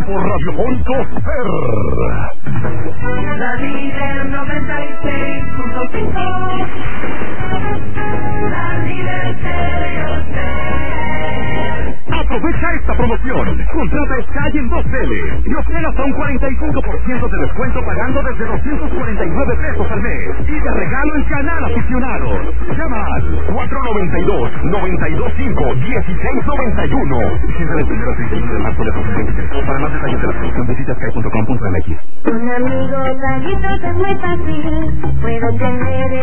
grupo radiofónico Ser. La Líder 96.5. La Líder Stereo Ser. Aprovecha esta promoción. Contrata Sky en 2 teles y obtén hasta un 45% de descuento pagando desde 249 pesos al mes. Y de regalo el canal aficionado. Llama al 492-925-1691. Desde el 1 al 31 de marzo de 2023. Para más detalles de la promoción visita sky.com.mx. Un amigo gallito es muy fácil. Puedo tener